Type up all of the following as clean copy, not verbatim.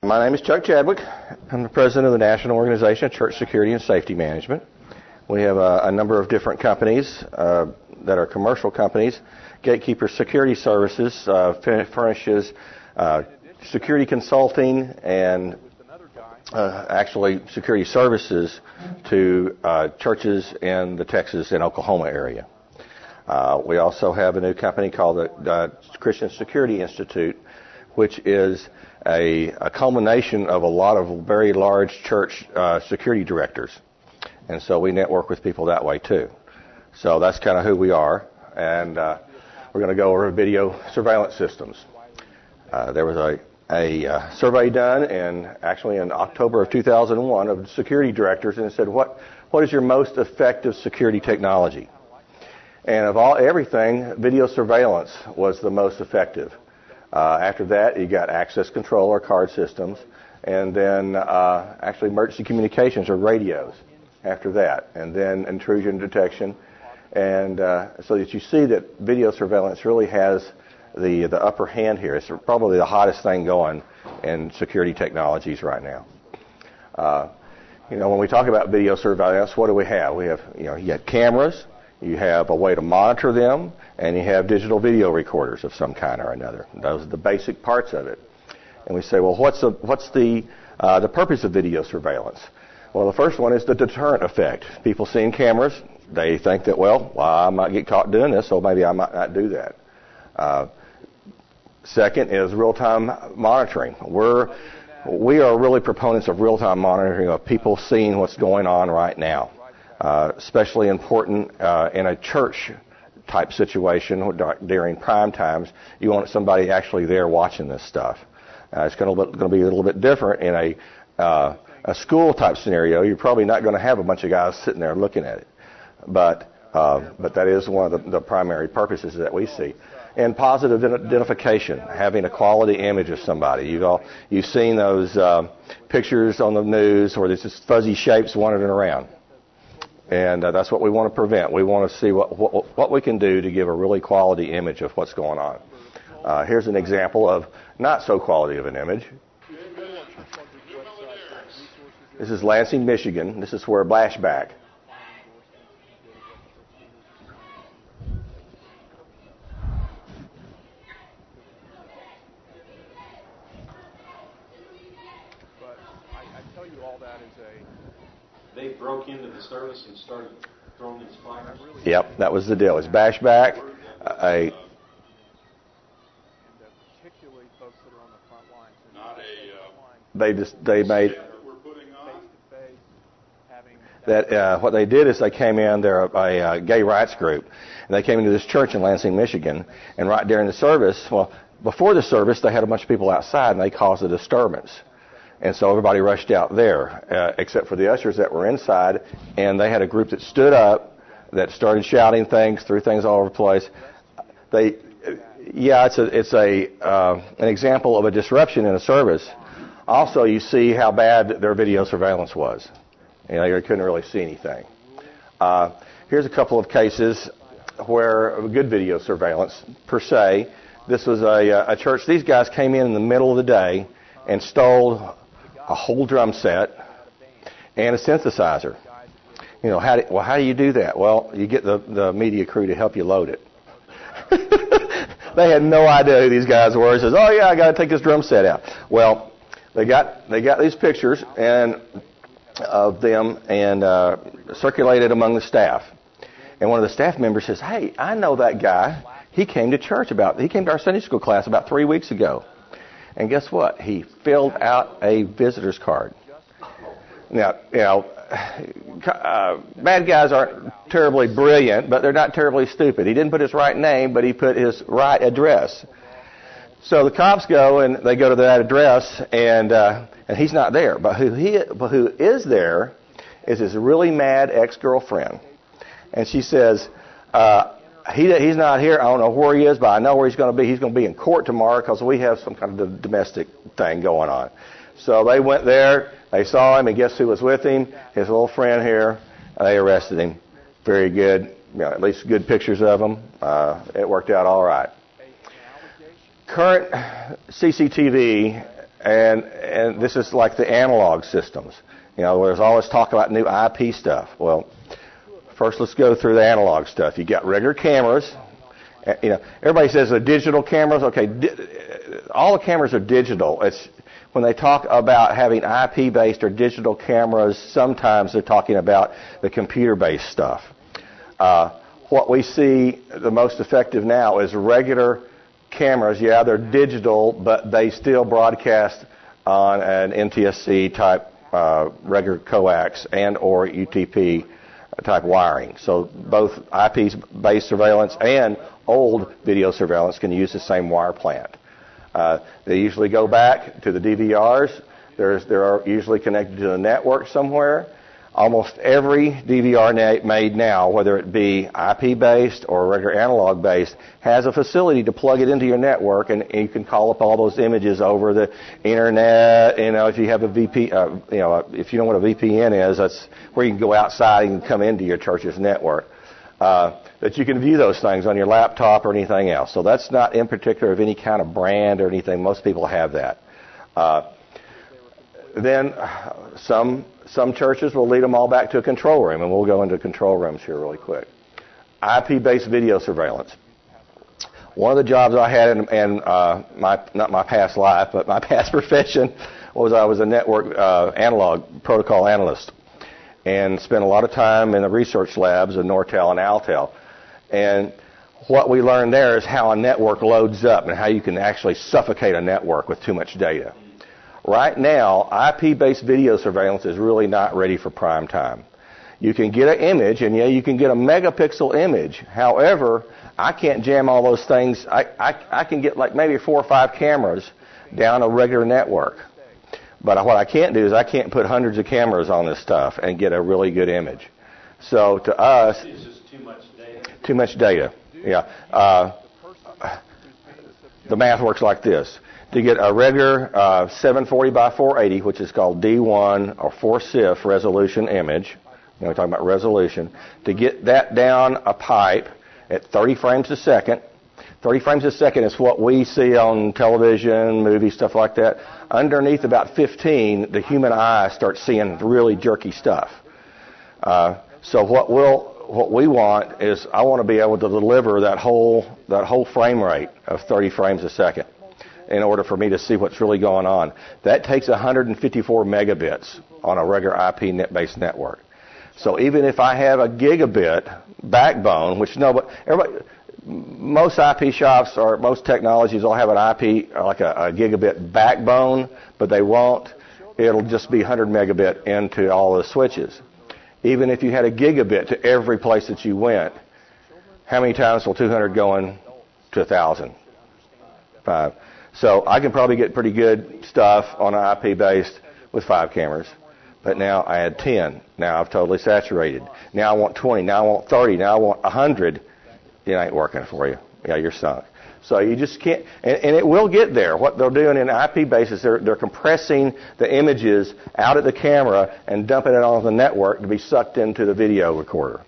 My name is Chuck Chadwick. I'm the president of the National Organization of Church Security and Safety Management. We have a number of different companies that are commercial companies. Gatekeeper Security Services furnishes security consulting and actually security services to churches in the Texas and Oklahoma area. We also have a new company called the Christian Security Institute, which is a culmination of a lot of very large church security directors. And so we network with people that way too. So that's kind of who we are. And we're going to go over video surveillance systems. There was a survey done in October of 2001 of security directors, and it said, what is your most effective security technology? And of everything, video surveillance was the most effective. After that, you got access control or card systems, and then actually emergency communications or radios after that, and then intrusion detection. And so that you see that video surveillance really has the upper hand here. It's probably the hottest thing going in security technologies right now. When we talk about video surveillance, what do we have? We have, you have cameras, you have a way to monitor them, and you have digital video recorders of some kind or another. Those are the basic parts of it. And we say, well, what's the purpose of video surveillance? Well, the first one is the deterrent effect. People seeing cameras, they think that, I might get caught doing this, so maybe I might not do that. Second is real-time monitoring. We are really proponents of real-time monitoring of people seeing what's going on right now. Especially important in a church-type situation during prime times. You want somebody actually there watching this stuff. It's going to be a little bit different in a school-type scenario. You're probably not going to have a bunch of guys sitting there looking at it. But that is one of the primary purposes that we see. And positive identification, having a quality image of somebody. You've seen those pictures on the news where there's just fuzzy shapes wandering around. And that's what we want to prevent. We want to see what we can do to give a really quality image of what's going on. Here's an example of not so quality of an image. This is Lansing, Michigan. This is where Blashback. They broke into the service and started throwing these fires. Yep, that was the deal. It's Bashback. They made that. What they did is they came in. They're a gay rights group, and they came into this church in Lansing, Michigan. And right during the service, before the service, they had a bunch of people outside, and they caused a disturbance. And so everybody rushed out there, except for the ushers that were inside, and they had a group that stood up, that started shouting things, threw things all over the place. It's an example of a disruption in a service. Also, you see how bad their video surveillance was. They couldn't really see anything. Here's a couple of cases where good video surveillance, per se. This was a church. These guys came in the middle of the day and stole a whole drum set and a synthesizer. How do you do that? Well, you get the media crew to help you load it. They had no idea who these guys were. He says, "Oh yeah, I got to take this drum set out." Well, they got these pictures of them and circulated among the staff. And one of the staff members says, "Hey, I know that guy. He came to our Sunday school class about 3 weeks ago." And guess what? He filled out a visitor's card. Now, bad guys aren't terribly brilliant, but they're not terribly stupid. He didn't put his right name, but he put his right address. So the cops go, and they go to that address, and he's not there. But who is there is his really mad ex-girlfriend. And she says, He's not here. I don't know where he is, but I know where he's going to be. He's going to be in court tomorrow because we have some kind of domestic thing going on. So they went there. They saw him, and guess who was with him? His little friend here. They arrested him. Very good. At least good pictures of him. It worked out all right. Current CCTV And this is like the analog systems. There's always talk about new IP stuff. Well, first let's go through the analog stuff. You got regular cameras. Everybody says the digital cameras. Okay, all the cameras are digital. It's when they talk about having IP-based or digital cameras, sometimes they're talking about the computer-based stuff. What we see the most effective now is regular cameras. Yeah, they're digital, but they still broadcast on an NTSC type regular coax and or UTP type wiring. So both IP-based surveillance and old video surveillance can use the same wire plant. They usually go back to the DVRs. They're usually connected to the network somewhere. Almost every DVR made now, whether it be IP-based or regular analog-based, has a facility to plug it into your network, and you can call up all those images over the internet. If you have a if you know what a VPN is, that's where you can go outside and come into your church's network. That you can view those things on your laptop or anything else. So that's not in particular of any kind of brand or anything. Most people have that. Then some churches will lead them all back to a control room, and we'll go into control rooms here really quick. IP-based video surveillance. One of the jobs I had in not my past life, but my past profession was I was a network analog protocol analyst, and spent a lot of time in the research labs of Nortel and Altel. And what we learned there is how a network loads up and how you can actually suffocate a network with too much data. Right now, IP-based video surveillance is really not ready for prime time. You can get an image, and you can get a megapixel image. However, I can't jam all those things. I can get like maybe 4 or 5 cameras down a regular network. But what I can't do is I can't put hundreds of cameras on this stuff and get a really good image. So to us, it's just too much data. Too much data. Yeah. The math works like this. To get a regular 740 by 480, which is called D1 or 4CIF resolution image, we're talking about resolution, to get that down a pipe at 30 frames a second. 30 frames a second is what we see on television, movies, stuff like that. Underneath about 15, the human eye starts seeing really jerky stuff. So what we want is I want to be able to deliver that whole frame rate of 30 frames a second in order for me to see what's really going on. That takes 154 megabits on a regular IP-based network. So even if I have a gigabit backbone, which most IP shops or most technologies will have an IP like a gigabit backbone, but they won't. It'll just be 100 megabit into all the switches. Even if you had a gigabit to every place that you went, how many times will 200 go in to 1,000? 5. So I can probably get pretty good stuff on an IP-based with 5 cameras. But now I had 10. Now I've totally saturated. Now I want 20. Now I want 30. Now I want 100. It ain't working for you. Yeah, you're sunk. So you just can't, and it will get there. What they're doing in IP bases, they're compressing the images out of the camera and dumping it on the network to be sucked into the video recorder.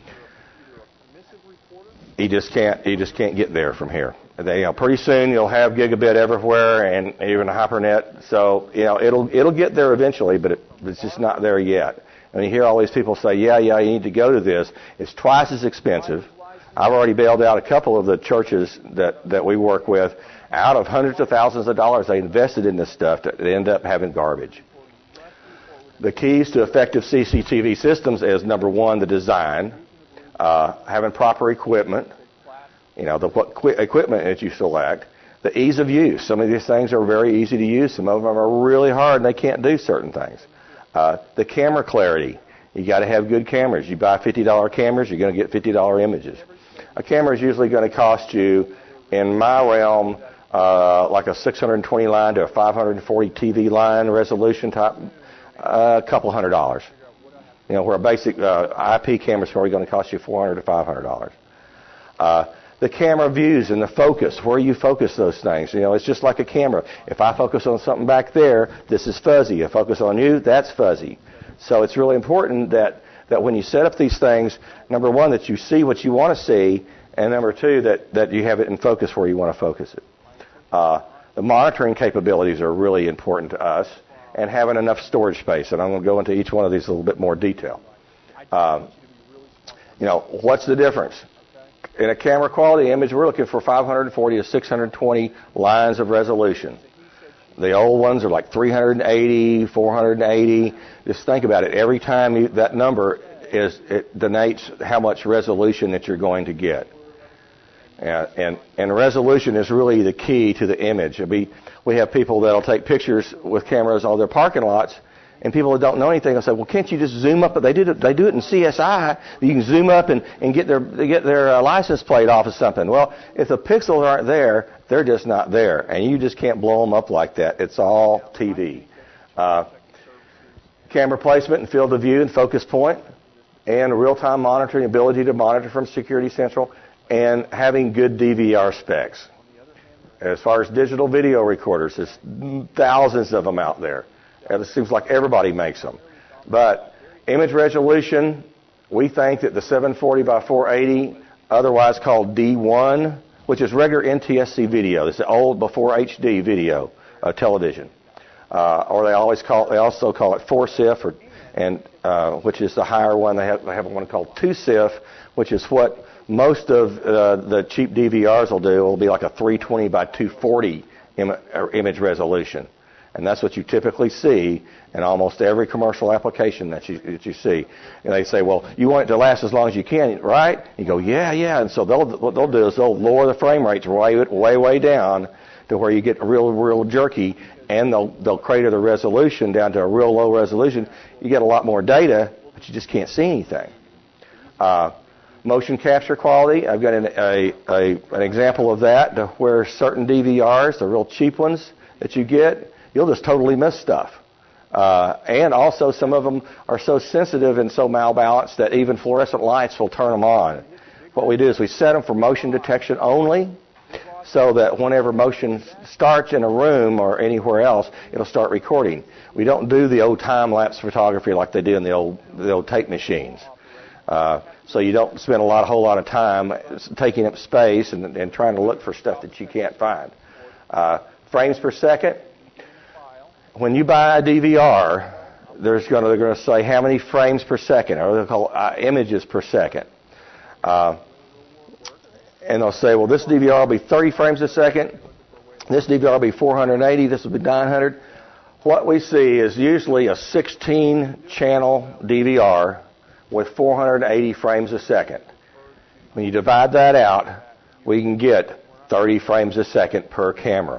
You just can't get there from here. Pretty soon you'll have gigabit everywhere and even HyperNet. So it'll get there eventually, but it's just not there yet. And you hear all these people say, yeah, you need to go to this. It's twice as expensive. I've already bailed out a couple of the churches that we work with. Out of hundreds of thousands of dollars they invested in this stuff to end up having garbage. The keys to effective CCTV systems is, number one, the design, having proper equipment, what equipment that you select, the ease of use. Some of these things are very easy to use. Some of them are really hard and they can't do certain things. The camera clarity. You got to have good cameras. You buy $50 cameras, you're going to get $50 images. A camera is usually going to cost you, in my realm, like a 620 line to a 540 TV line resolution type, a couple $100. Where a basic IP camera is probably going to cost you $400 to $500. The camera views and the focus, where you focus those things. It's just like a camera. If I focus on something back there, this is fuzzy. If I focus on you, that's fuzzy. So it's really important that when you set up these things, number one, that you see what you want to see, and number two, that you have it in focus where you want to focus it. The monitoring capabilities are really important to us, and having enough storage space. And I'm going to go into each one of these in a little bit more detail. What's the difference? In a camera quality image, we're looking for 540 to 620 lines of resolution. The old ones are like 380, 480. Just think about it. Every time that number it denotes how much resolution that you're going to get. And resolution is really the key to the image. We have people that'll take pictures with cameras on their parking lots, and people that don't know anything will say, "Well, can't you just zoom up?" But they do it in CSI. You can zoom up and get their license plate off of something. Well, if the pixels aren't there, they're just not there, and you just can't blow them up like that. It's all TV. Camera placement and field of view and focus point, and real-time monitoring, ability to monitor from Security Central, and having good DVR specs. As far as digital video recorders, there's thousands of them out there. It seems like everybody makes them. But image resolution, we think that the 740 by 480, otherwise called D1, which is regular NTSC video. This is old before HD video television. Or they also call it 4CIF, which is the higher one. They have one called 2CIF, which is what most of the cheap DVRs will do. It will be like a 320 by 240 image resolution. And that's what you typically see in almost every commercial application that you see. And they say, well, you want it to last as long as you can, right? You go, yeah. And so what they'll do is they'll lower the frame rates way down to where you get real jerky, and they'll crater the resolution down to a real low resolution. You get a lot more data, but you just can't see anything. Motion capture quality, I've got an example of that, to where certain DVRs, the real cheap ones that you get, you'll just totally miss stuff. And also some of them are so sensitive and so malbalanced that even fluorescent lights will turn them on. What we do is we set them for motion detection only, so that whenever motion starts in a room or anywhere else, it'll start recording. We don't do the old time-lapse photography like they do in the old tape machines. So you don't spend a whole lot of time taking up space and trying to look for stuff that you can't find. Frames per second. When you buy a DVR, they're going to say how many frames per second, or they'll call images per second. And they'll say, well, this DVR will be 30 frames a second. This DVR will be 480. This will be 900. What we see is usually a 16-channel DVR with 480 frames a second. When you divide that out, we can get 30 frames a second per camera.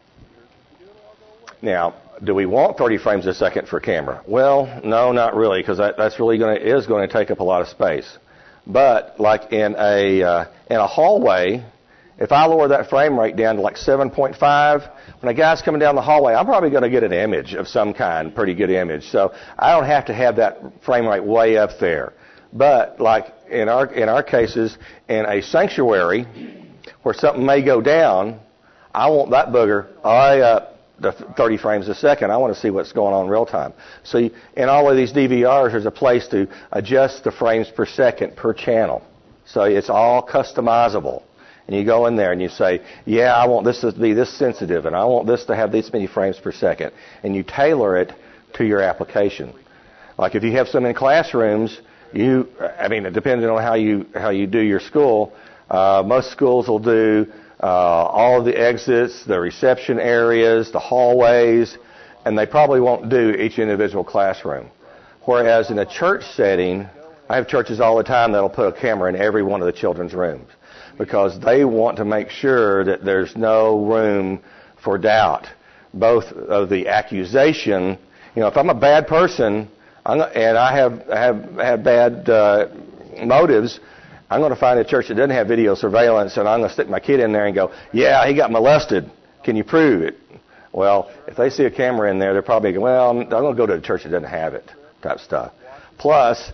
Now, do we want 30 frames a second for camera? Well, no, not really, because that's really is going to take up a lot of space. But like in a hallway, if I lower that frame rate down to like 7.5, when a guy's coming down the hallway, I'm probably going to get an image of some kind, pretty good image. So I don't have to have that frame rate way up there. But like in our cases, in a sanctuary where something may go down, I want that booger high up to 30 frames a second. I want to see what's going on in real time. So in all of these DVRs, there's a place to adjust the frames per second per channel. So it's all customizable. And you go in there and you say, yeah, I want this to be this sensitive, and I want this to have this many frames per second. And you tailor it to your application. Like if you have some in classrooms, depending on how you do your school, most schools will do all of the exits, the reception areas, the hallways, and they probably won't do each individual classroom. Whereas in a church setting, I have churches all the time that'll put a camera in every one of the children's rooms because they want to make sure that there's no room for doubt, both of the accusation. If I'm a bad person and I have bad motives, I'm going to find a church that doesn't have video surveillance, and I'm going to stick my kid in there and go, yeah, he got molested. Can you prove it? Well, if they see a camera in there, they're probably going, well, I'm going to go to a church that doesn't have it, type stuff. Plus,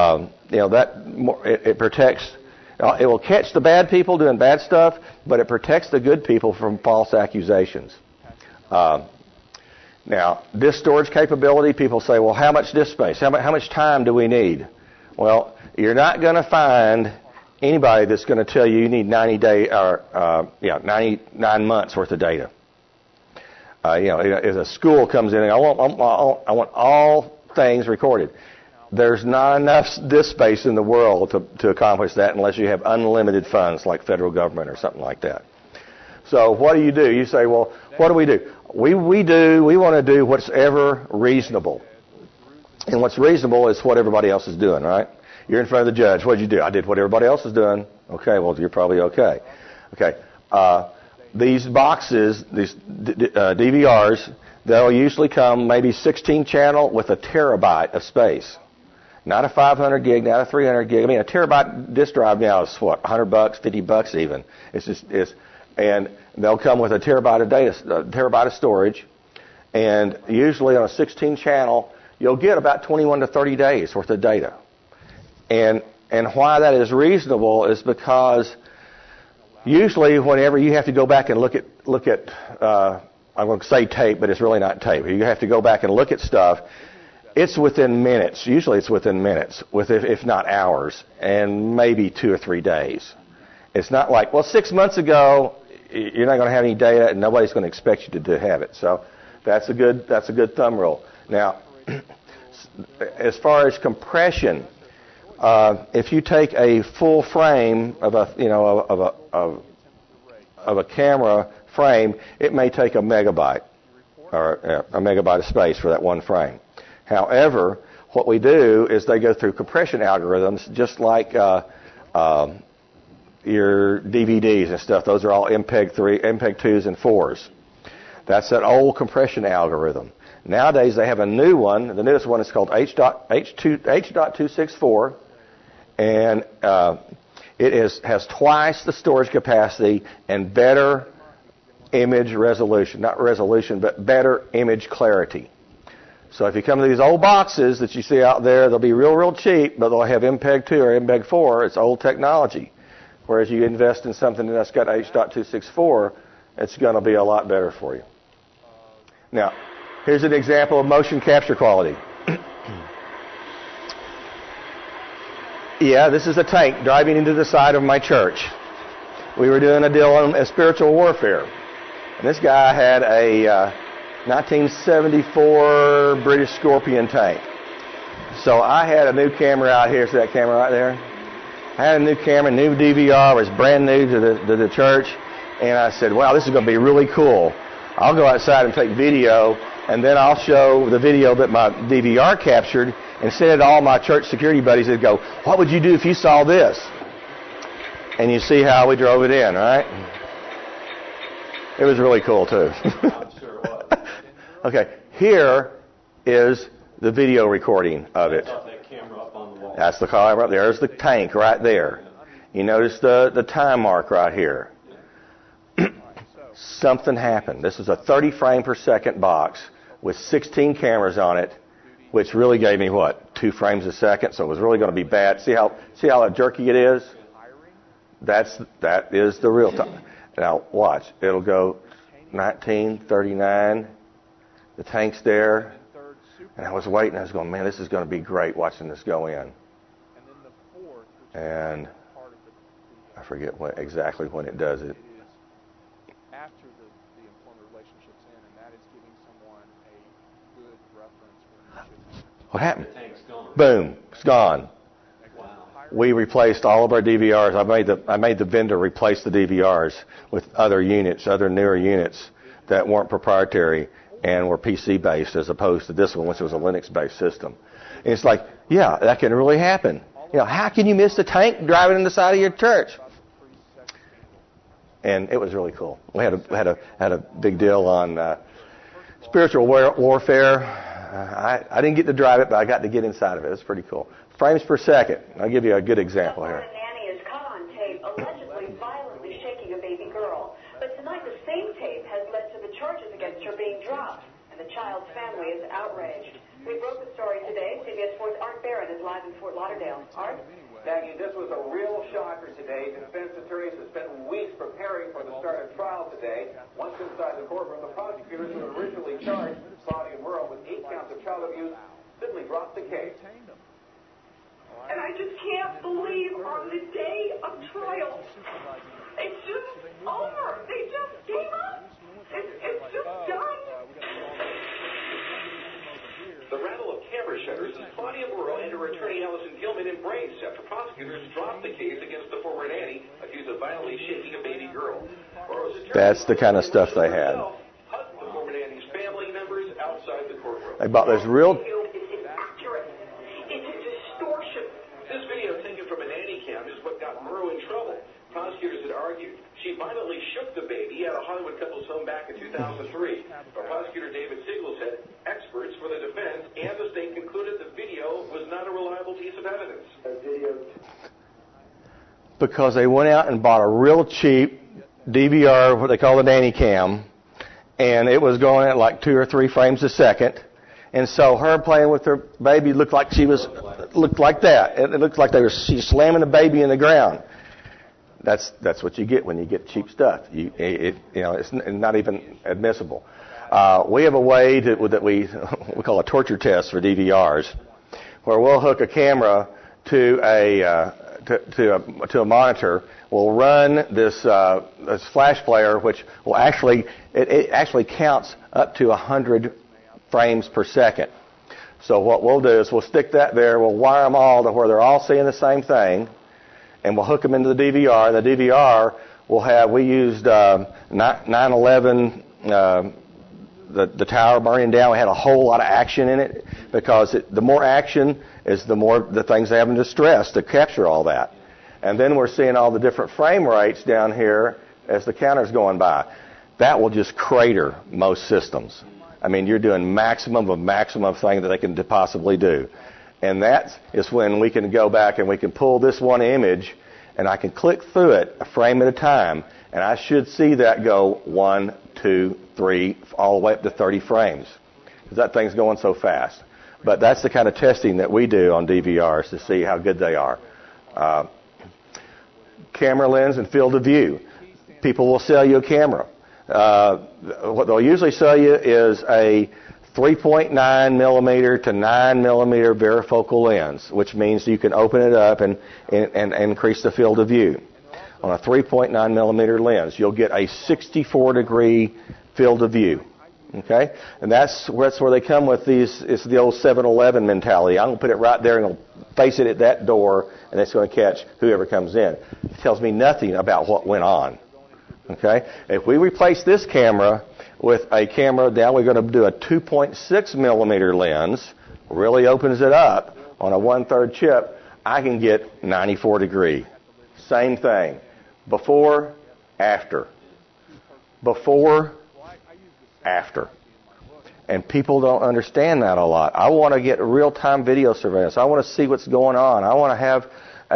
it protects. It will catch the bad people doing bad stuff, but it protects the good people from false accusations. Now, disk storage capability, people say, well, how much disk space? How much time do we need? Well, you're not going to find anybody that's going to tell you need 99 months worth of data. If a school comes in and I want all things recorded. There's not enough disk space in the world to accomplish that unless you have unlimited funds like federal government or something like that. So what do? You say, well, what do? We want to do what's ever reasonable. And what's reasonable is what everybody else is doing, right? You're in front of the judge. What did you do? I did what everybody else is doing. Okay, well, you're probably okay. Okay. These boxes, these DVRs, they'll usually come maybe 16 channel with a terabyte of space. Not a 500 gig, not a 300 gig. I mean, a terabyte disk drive now is what, $100, $50 even. And they'll come with a terabyte of data, a terabyte of storage. And usually on a 16 channel, you'll get about 21 to 30 days worth of data. And why that is reasonable is because usually whenever you have to go back and look at I'm going to say tape, but it's really not tape. You have to go back and look at stuff. It's within minutes. Usually it's within minutes, if not hours, and maybe 2 or 3 days. It's not like, well, 6 months ago, you're not going to have any data, and nobody's going to expect you to have it. So that's a good thumb rule. Now, as far as compression, if you take a full frame of a camera frame, it may take a megabyte or a megabyte of space for that one frame. However, what we do is they go through compression algorithms, just like your DVDs and stuff. Those are all MPEG 3, MPEG 2s, and 4s. That's that old compression algorithm. Nowadays they have a new one. The newest one is called H.264, and it has twice the storage capacity and better image resolution. Not resolution, but better image clarity. So if you come to these old boxes that you see out there, they'll be real cheap, but they'll have MPEG 2 or MPEG 4. It's old technology. Whereas you invest in something that's got H.264, it's going to be a lot better for you. Now, here's an example of motion capture quality. Yeah, this is a tank driving into the side of my church. We were doing a deal on spiritual warfare. And this guy had a 1974 British Scorpion tank. So I had a new camera out here. See that camera right there? I had a new camera, new DVR. It was brand new to the church. And I said, wow, this is going to be really cool. I'll go outside and take video, and then I'll show the video that my DVR captured and send it to all my church security buddies that go, what would you do if you saw this? And you see how we drove it in, right? It was really cool, too. I'm sure it was. Okay, here is the video recording of it. That camera up on the wall. That's the camera. There's the tank right there. You notice the time mark right here. Something happened. This is a 30 frame per second box with 16 cameras on it, which really gave me, 2 frames a second, so it was really going to be bad. See how jerky it is? That is the real time. Now, watch. It'll go 1939. The tank's there. And I was waiting. I was going, man, this is going to be great watching this go in. And I forget exactly when it does it. After the employment relationship's in, and that is giving someone a good reference for should. What happened? The tank's gone. Boom. It's gone. Wow. We replaced all of our DVRs. I made the vendor replace the DVRs with other newer units that weren't proprietary and were PC based, as opposed to this one, which was a Linux based system. And it's like, yeah, that can really happen. How can you miss a tank driving in the side of your church? And it was really cool. We had a big deal on spiritual warfare. I didn't get to drive it, but I got to get inside of it. It was pretty cool. Frames per second. I'll give you a good example here. A nanny is caught on tape allegedly violently shaking a baby girl. But tonight the same tape has led to the charges against her being dropped, and the child's family is outraged. We broke the story today. CBS 4's Art Barron is live in Fort Lauderdale. Art? Maggie, this was a real shocker today. Defense attorneys have spent weeks preparing for the start of trial today. Once inside the courtroom, the prosecutors who originally charged Claudia Murrow with 8 counts of child abuse simply dropped the case. And I just can't believe on the day of trial, it's just over. They just gave up. It's just done. versus Claudia Burrow and her attorney Allison Gilman embrace after prosecutors dropped the case against the former nanny accused of violently shaking a baby girl. That's the kind of stuff they had. Hugged the former nanny's family members outside the courtroom. They bought this real... It's a distortion. This video taken from a nanny cam is what got Murrow in trouble. Prosecutors had argued she violently shook the baby at a Hollywood couple's home back in 2003. But prosecutor David Siegel said experts for the defense and the state concluded the video was not a reliable piece of evidence. Because they went out and bought a real cheap DVR, what they call the nanny cam, and it was going at like 2 or 3 frames a second. And so her playing with her baby looked like that. It looked like she's slamming the baby in the ground. That's what you get when you get cheap stuff. It's not even admissible. We have a way that we call a torture test for DVRs, where we'll hook a camera to a monitor. We'll run this flash player, which will actually counts up to 100 frames per second. So what we'll do is we'll stick that there. We'll wire them all to where they're all seeing the same thing. And we'll hook them into the DVR. And the DVR we used 9/11, the tower burning down. We had a whole lot of action in it because the more action is the more the thing's having to stress to capture all that. And then we're seeing all the different frame rates down here as the counter's going by. That will just crater most systems. I mean, you're doing maximum thing that they can possibly do. And that is when we can go back and we can pull this one image and I can click through it a frame at a time. And I should see that go 1, 2, 3, all the way up to 30 frames. Because that thing's going so fast. But that's the kind of testing that we do on DVRs to see how good they are. Camera lens and field of view. People will sell you a camera. What they'll usually sell you is a 3.9 millimeter to 9 millimeter varifocal lens, which means you can open it up and increase the field of view. On a 3.9 millimeter lens, you'll get a 64 degree field of view. Okay? And that's where they come with these. It's the old 7-Eleven mentality. I'm going to put it right there and I'll face it at that door, and it's going to catch whoever comes in. It tells me nothing about what went on. Okay? If we replace this camera with a camera, now we're going to do a 2.6 millimeter lens, really opens it up on a 1/3 chip, I can get 94 degree. Same thing. Before, after. Before, after. And people don't understand that a lot. I want to get real-time video surveillance. I want to see what's going on. I want to have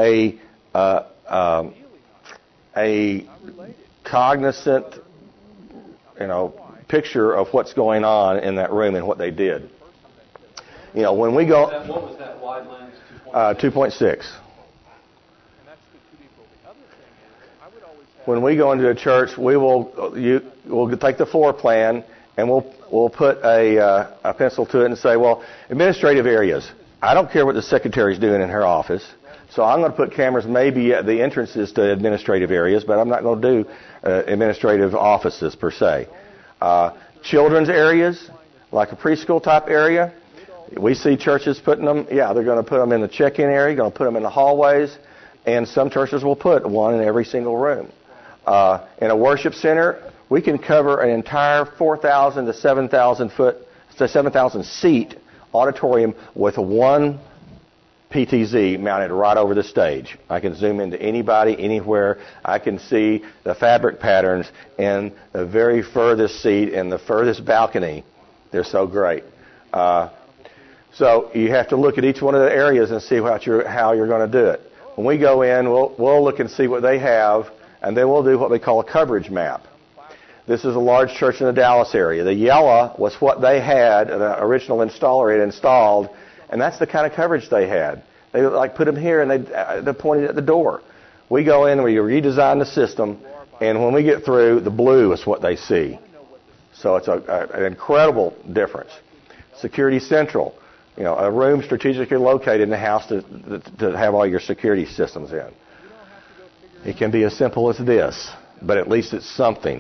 a cognizant, picture of what's going on in that room and what they did. When we go... What was that wide lens? 2.6. When we go into a church, we'll take the floor plan and we'll put a pencil to it and say, well, administrative areas. I don't care what the secretary's doing in her office, so I'm going to put cameras maybe at the entrances to administrative areas, but I'm not going to do administrative offices per se. Children's areas, like a preschool type area, we see churches putting them. Yeah, they're going to put them in the check-in area, going to put them in the hallways, and some churches will put one in every single room. In a worship center, we can cover an entire 4,000 to 7,000 seat auditorium with one PTZ mounted right over the stage. I can zoom into anybody, anywhere. I can see the fabric patterns in the very furthest seat and the furthest balcony. They're so great. So you have to look at each one of the areas and see how you're going to do it. When we go in, we'll look and see what they have, and then we'll do what we call a coverage map. This is a large church in the Dallas area. The yellow was what they had, the original installer had installed, and that's the kind of coverage they had. They put them here and they pointed at the door. We go in and we redesign the system, and when we get through, the blue is what they see. So it's an incredible difference. Security Central, a room strategically located in the house to have all your security systems in. It can be as simple as this, but at least it's something.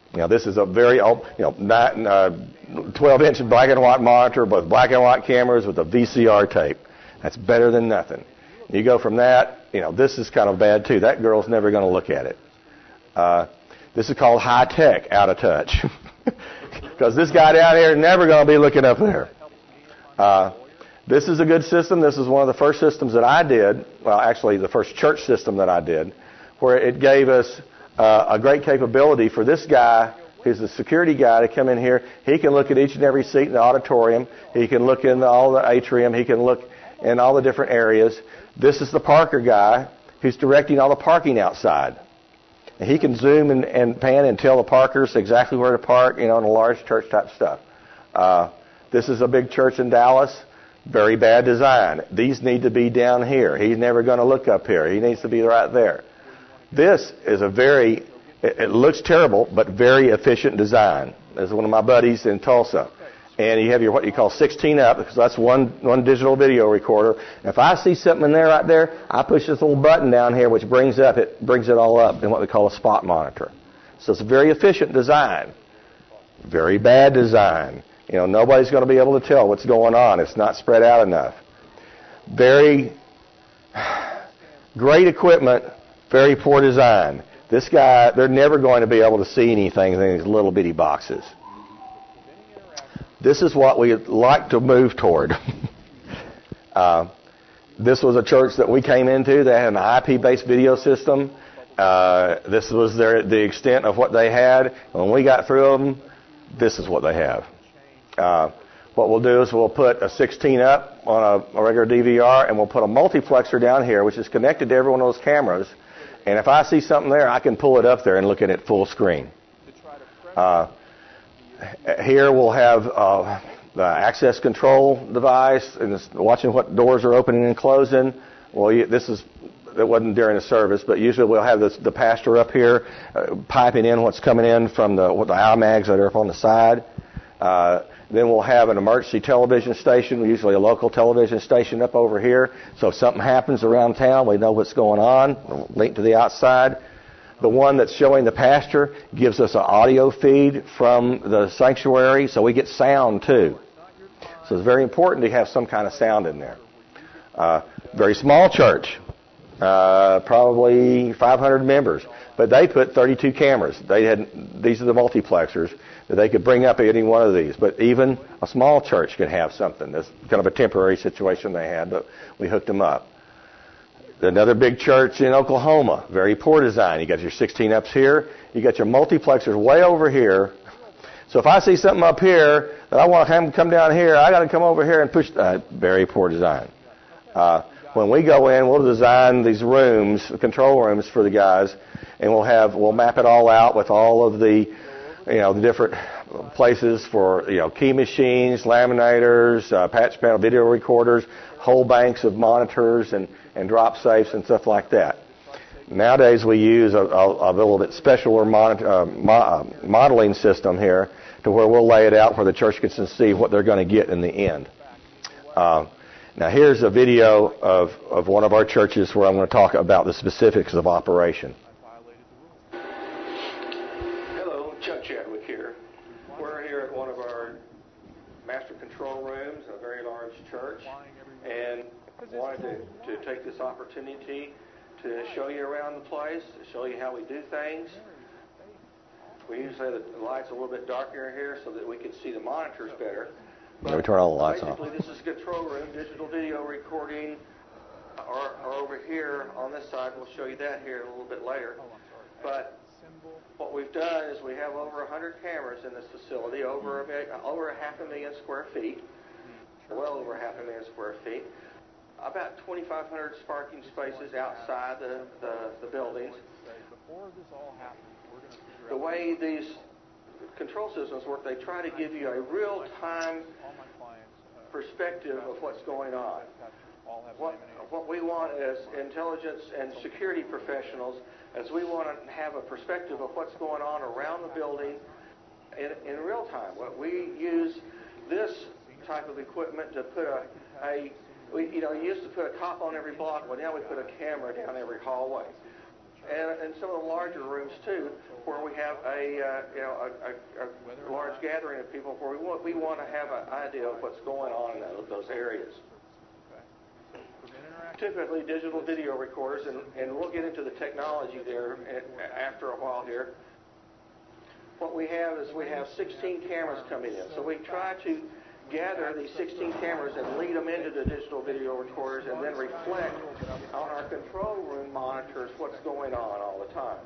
This is a very old, 12-inch black and white monitor with black and white cameras with a VCR tape. That's better than nothing. You go from that, this is kind of bad too. That girl's never going to look at it. This is called high tech, out of touch. Because this guy down here is never going to be looking up there. This is a good system. This is one of the first systems that I did. Well, actually, the first church system that I did, where it gave us a great capability for this guy, who's the security guy, to come in here. He can look at each and every seat in the auditorium. He can look in all the atrium. He can look in all the different areas. This is the parker guy who's directing all the parking outside. And he can zoom and pan and tell the parkers exactly where to park, in a large church type stuff. This is a big church in Dallas. Very bad design. These need to be down here. He's never going to look up here. He needs to be right there. This is it looks terrible, but very efficient design. This is one of my buddies in Tulsa. And you have what you call 16 up, because that's one digital video recorder. If I see something in there right there, I push this little button down here, which brings it all up in what we call a spot monitor. So it's a very efficient design. Very bad design. Nobody's going to be able to tell what's going on. It's not spread out enough. Very great equipment, very poor design. This guy, they're never going to be able to see anything in these little bitty boxes. This is what we like to move toward. This was a church that we came into. They had an IP-based video system. This was the extent of what they had. When we got through them, this is what they have. What we'll do is we'll put a 16 up on a regular DVR, and we'll put a multiplexer down here, which is connected to every one of those cameras. And if I see something there, I can pull it up there and look at it full screen. Here we'll have the access control device, and it's watching what doors are opening and closing. Well, that wasn't during the service, but usually we'll have the pastor up here piping in what's coming in from the iMags that are up on the side. Then we'll have an emergency television station, usually a local television station up over here. So if something happens around town, we know what's going on, linked to the outside. The one that's showing the pastor gives us an audio feed from the sanctuary, so we get sound too. So it's very important to have some kind of sound in there. Very small church, probably 500 members, but they put 32 cameras. These are the multiplexers that they could bring up any one of these. But even a small church could have something. That's kind of a temporary situation they had, but we hooked them up. Another big church in Oklahoma, very poor design. You got your 16 ups here. You got your multiplexers way over here. So if I see something up here that I want to have them come down here, I got to come over here and push. Very poor design. When we go in, we'll design these rooms, control rooms for the guys, and we'll map it all out with all of the different places for, key machines, laminators, patch panel video recorders, whole banks of monitors and drop safes and stuff like that. Nowadays we use a little bit specialer modeling system here to where we'll lay it out where the church can see what they're going to get in the end. Now here's a video of one of our churches where I'm going to talk about the specifics of operation. Hello, Chuck Chadwick here. We're here at one of our master control rooms, a very large church, and wanted to take this opportunity to show you around the place, to show you how we do things. We usually have the lights a little bit darker here so that we can see the monitors better. We turn all the lights off. Basically, this is a control room, digital video recording, or over here on this side. We'll show you that here a little bit later. But what we've done is we have over 100 cameras in this facility, over 500,000 square feet, well over 500,000 square feet. About 2,500 parking spaces outside the buildings. The way these control systems work, they try to give you a real-time perspective of what's going on. What we want as intelligence and security professionals is we want to have a perspective of what's going on around the building in real time. We use this type of equipment to put you used to put a cop on every block, well now we put a camera down every hallway. and some of the larger rooms too, where we have a large gathering of people, where we want to have an idea of what's going on in those areas. Typically digital video recorders, and we'll get into the technology there after a while here. What we have is we have 16 cameras coming in. So we try to gather these 16 cameras and lead them into the digital video recorders and then reflect on our control room monitors what's going on all the time.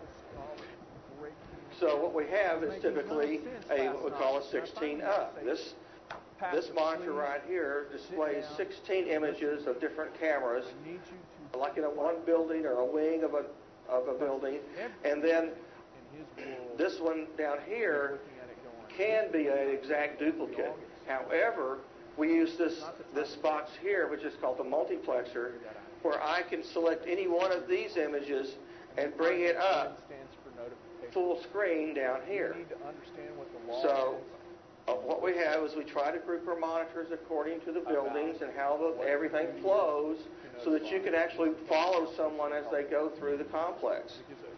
So what we have is typically what we call a 16 up. This monitor right here displays 16 images of different cameras, like in one building or a wing of a building, and then this one down here can be an exact duplicate. However, we use this box here, which is called the multiplexer, where I can select any one of these images and bring it up full screen down here. So what we have is we try to group our monitors according to the buildings and how everything flows, so that you can actually follow someone as they go through the complex.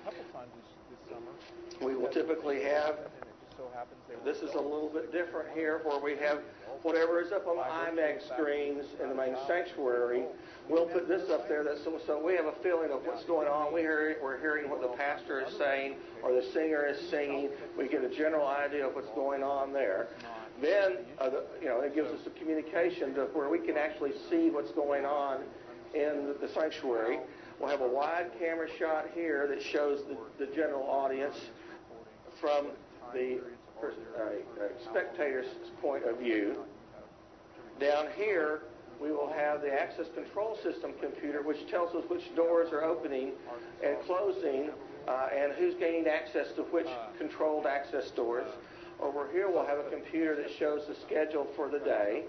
We will typically have, this is a little bit different here, where we have whatever is up on the IMAX screens in the main sanctuary. We'll put this up there, so we have a feeling of what's going on. We're hearing what the pastor is saying or the singer is singing. We get a general idea of what's going on there. Then, it gives us a communication to where we can actually see what's going on in the sanctuary. We'll have a wide camera shot here that shows the general audience from the spectator's point of view. Down here, we will have the access control system computer, which tells us which doors are opening and closing, and who's gaining access to which controlled access doors. Over here, we'll have a computer that shows the schedule for the day.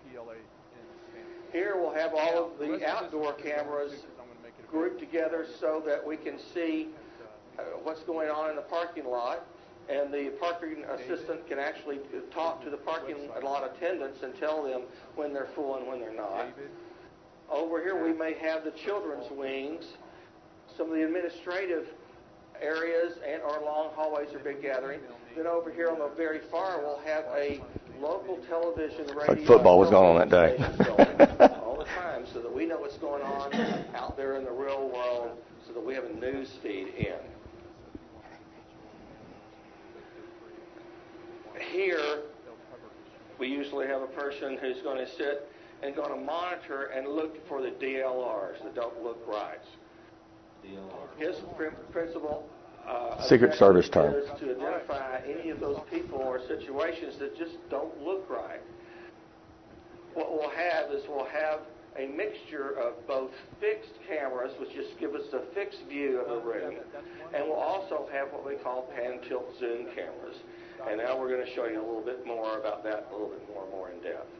Here, we'll have all of the outdoor cameras grouped together so that we can see what's going on in the parking lot. And the parking assistant can actually talk to the parking lot attendants and tell them when they're full and when they're not. Over here we may have the children's wings, some of the administrative areas, and our long hallways are big gathering. Then over here on the very far we'll have a local television radio. Like football was going on that day. All the time, so that we know what's going on out there in the real world, so that we have a news feed in. Here, we usually have a person who's going to sit and going to monitor and look for the DLRs, the don't look rights. His principal Secret Service term is to identify any of those people or situations that just don't look right. What we'll have is a mixture of both fixed cameras, which just give us a fixed view of the room, and we'll also have what we call pan, tilt, zoom cameras. And now we're going to show you a little bit more about that, a little bit more in depth.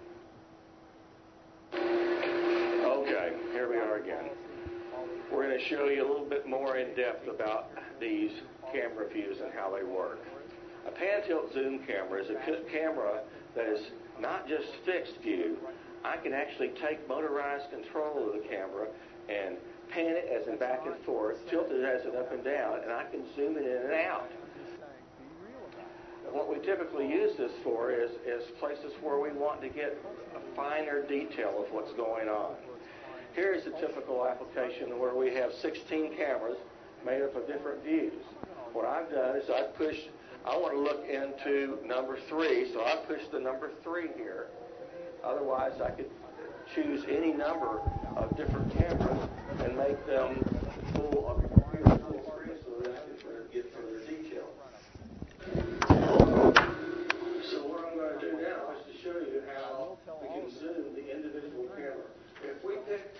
Okay, here we are again. We're going to show you a little bit more in depth about these camera views and how they work. A pan, tilt, zoom camera is a camera that is not just fixed view. I can actually take motorized control of the camera and pan it as in back and forth, tilt it as in up and down, and I can zoom it in and out. What we typically use this for is places where we want to get a finer detail of what's going on. Here's a typical application where we have 16 cameras made up of different views. What I've done is I want to look into number 3, so I push the number 3 here. Otherwise, I could choose any number of different cameras and make them full screen so that I can get further detail. So what I'm going to do now is to show you how we can zoom the individual camera. If we pick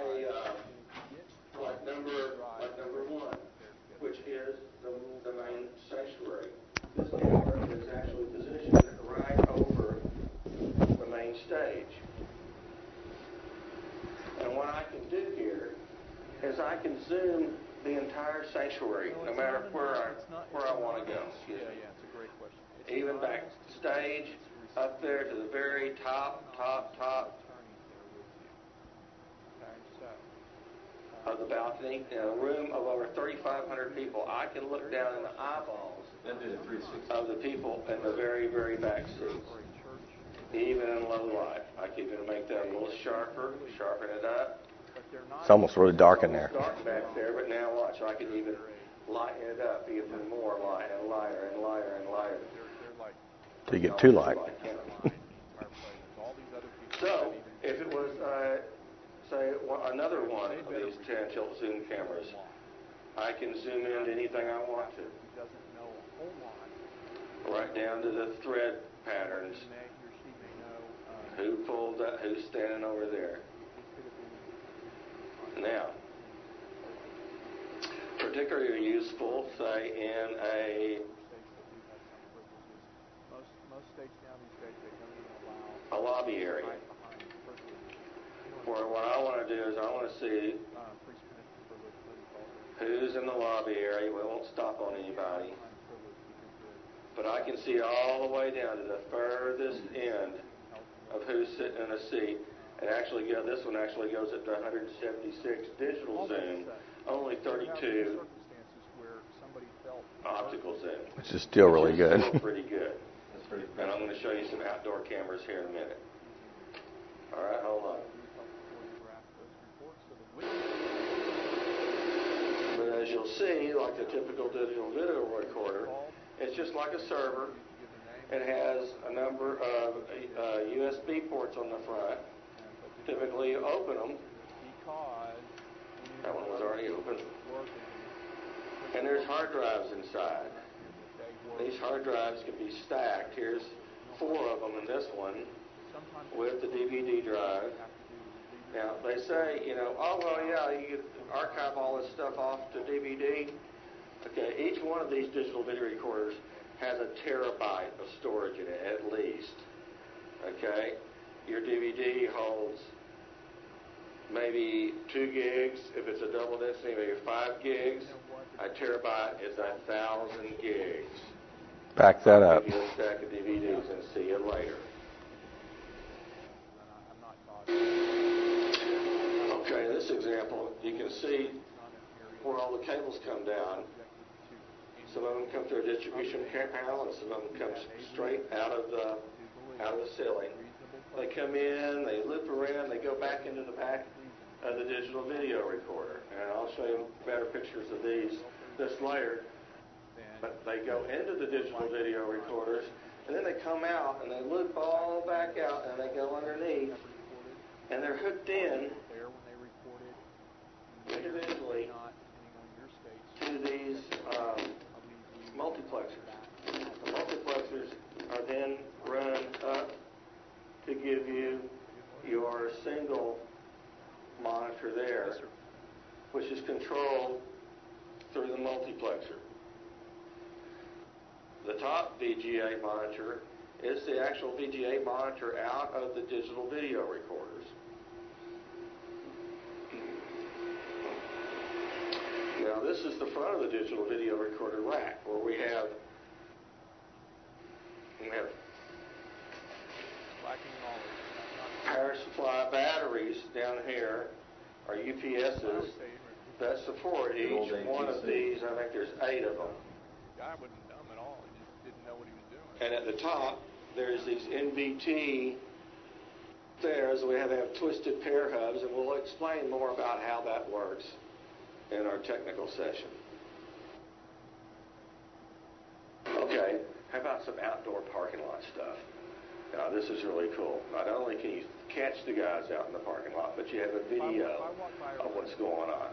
like number 1, which is the main sanctuary, this camera is actually positioned right over the main stage. And what I can do here is I can zoom the entire sanctuary, no matter where I want to go. Even backstage, up there to the very top of the a balcony in a room of over 3,500 people. I can look down in the eyeballs of the people in the very, very back seats, even in low light. I can even make that a little sharper, sharpen it up. It's almost really dark in there. It's dark back there, but now watch. I can even lighten it up even more light and lighter and lighter and lighter. Till you get too light. So, if it was, say, another one of these 10 tilt zoom cameras, I can zoom in to anything I want to. Right down to the thread patterns. Who pulled that? Who's standing over there? Now, particularly useful, say, in a lobby area, where what I want to do is I want to see who's in the lobby area. We won't stop on anybody, but I can see all the way down to the furthest end of who's sitting in a seat. And actually, this one actually goes up to 176 digital zoom, only 32 optical zoom. Which is still really good. Still pretty good. And I'm going to show you some outdoor cameras here in a minute. All right, hold on. But as you'll see, like the typical digital video recorder, it's just like a server. It has a number of USB ports on the front. Typically, you open them. That one was already open. And there's hard drives inside. These hard drives can be stacked. Here's 4 of them in this one with the DVD drive. Now, they say, oh, well, yeah, you could archive all this stuff off to DVD. Okay, each one of these digital video recorders has a terabyte of storage in it, at least. Okay, your DVD holds maybe 2 gigs. If it's a double density, maybe 5 gigs. A terabyte is 1,000 gigs. Back that up. I'll give you a stack of DVDs and see you later. Okay, in this example, you can see where all the cables come down. Some of them come through a distribution panel, and some of them come straight out of the ceiling. They come in, they loop around, they go back into the back of the digital video recorder. And I'll show you better pictures of this later. But they go into the digital video recorders, and then they come out, and they loop all back out, and they go underneath, and they're hooked in individually to these multiplexers. The multiplexers are then run up to give you your single monitor there, which is controlled through the multiplexer. The top VGA monitor is the actual VGA monitor out of the digital video recorders. Now, this is the front of the digital video recorder rack, where we have power supply batteries down here, or UPSs, that support each one of these. I think there's 8 of them. Guy wasn't dumb at all. He just didn't know what he was doing. And at the top, there's these NVT stairs. We have twisted pair hubs, and we'll explain more about how that works in our technical session. Okay, how about some outdoor parking lot stuff? Now, this is really cool. Not only can you catch the guys out in the parking lot, but you have a video of what's going on.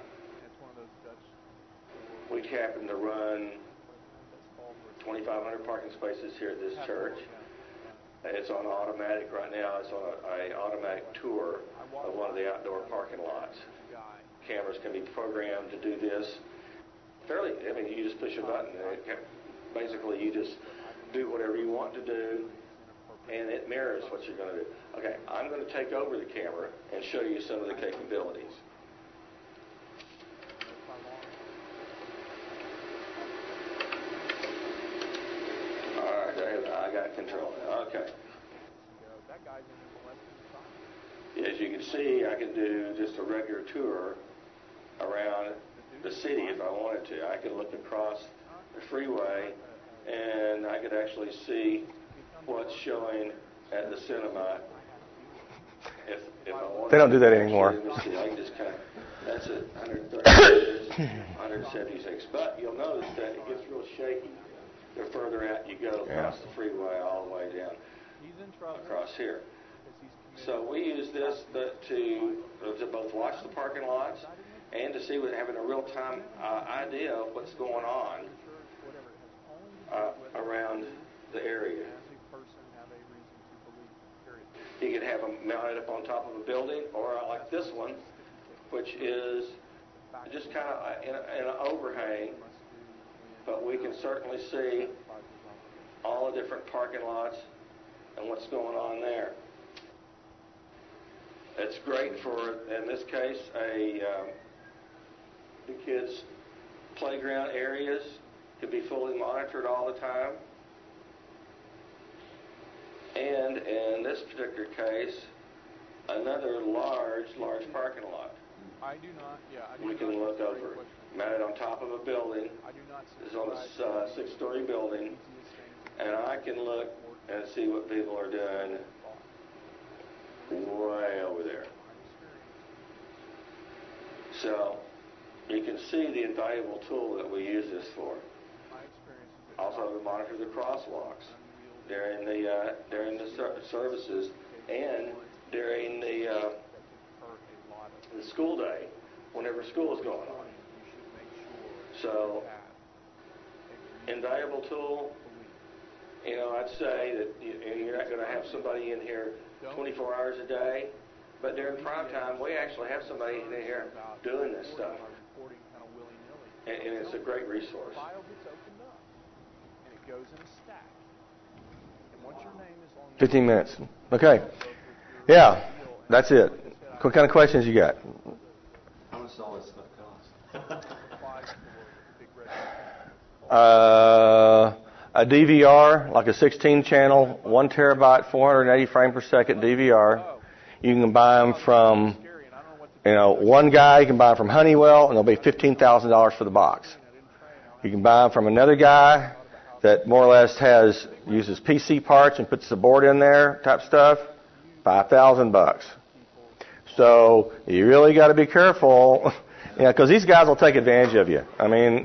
We happen to run 2,500 parking spaces here at this church. It's on automatic right now. It's on an automatic tour of one of the outdoor parking lots. Cameras can be programmed to do this. You just push a button. Basically, you just do whatever you want to do, and it mirrors what you're going to do. Okay, I'm going to take over the camera and show you some of the capabilities. All right, I got control now. Okay. As you can see, I can do just a regular tour around the city if I wanted to. I could look across the freeway and I could actually see what's showing at the cinema if I wanted. They don't do that anymore. I can just kind of, that's at 136, 176. But you'll notice that it gets real shaky the further out you go across the freeway all the way down across here. So we use this to both watch the parking lots and to see having a real-time idea of what's going on around the area. You could have them mounted up on top of a building, or like this one, which is just kind of in an overhang, but we can certainly see all the different parking lots and what's going on there. It's great for, in this case, the kids' playground areas can be fully monitored all the time. And in this particular case, another large parking lot. I do not, we can look over, mounted on top of a building. It's on a 6-story building, and I can look and see what people are doing way over there. So you can see the invaluable tool that we use this for. Also, we monitor the crosswalks during the services and during the school day, whenever school is going on. So, invaluable tool. You know, I'd say that you're not going to have somebody in here 24 hours a day, but during prime time, we actually have somebody in here doing this stuff. And it's a great resource. 15 minutes. Okay. Yeah, that's it. What kind of questions you got? How much does all this stuff cost? A DVR, like a 16-channel, 1 terabyte, 480 frame per second DVR. You can buy them from, one guy. You can buy them from Honeywell, and they'll be $15,000 for the box. You can buy them from another guy that more or less uses PC parts and puts the board in there, type stuff. $5,000. So you really got to be careful, because these guys will take advantage of you.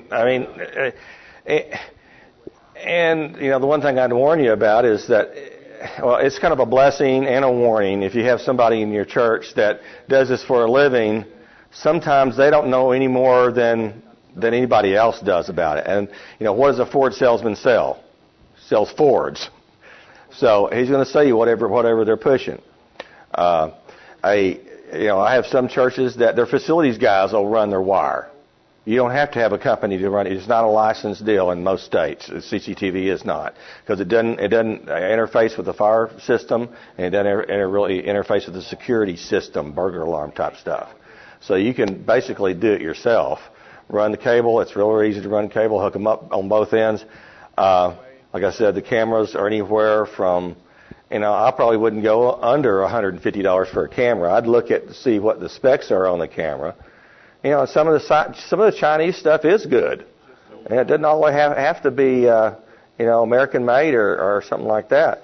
And the one thing I'd warn you about is that, it's kind of a blessing and a warning. If you have somebody in your church that does this for a living, sometimes they don't know any more than anybody else does about it. And what does a Ford salesman sell? Sells Fords. So he's going to sell you whatever they're pushing. I have some churches that their facilities guys will run their wire. You don't have to have a company to run it. It's not a licensed deal in most states. CCTV is not, because it doesn't interface with the fire system, and it doesn't really interface with the security system, burglar alarm type stuff. So you can basically do it yourself. Run the cable. It's really easy to run cable. Hook them up on both ends. Like I said, the cameras are anywhere from, I probably wouldn't go under $150 for a camera. I'd look to see what the specs are on the camera. Some of the Chinese stuff is good, and it doesn't always have to be, American made or something like that.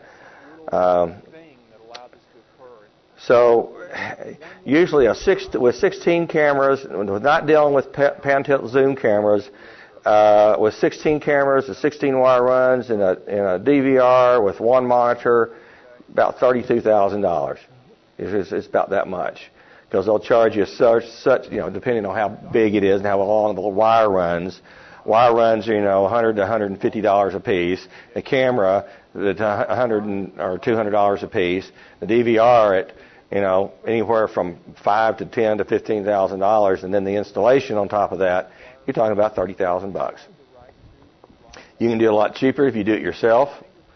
So usually with 16 cameras, with not dealing with pan tilt zoom cameras, with 16 cameras, the 16 wire runs, and a DVR with one monitor, about $32,000. It's about that much. Because they'll charge you such, depending on how big it is and how long the wire runs. Wire runs, $100 to $150 a piece. The camera, at $100 or $200 a piece. The DVR at, anywhere from $5,000 to $10,000 to $15,000, and then the installation on top of that, you're talking about $30,000. You can do it a lot cheaper if you do it yourself.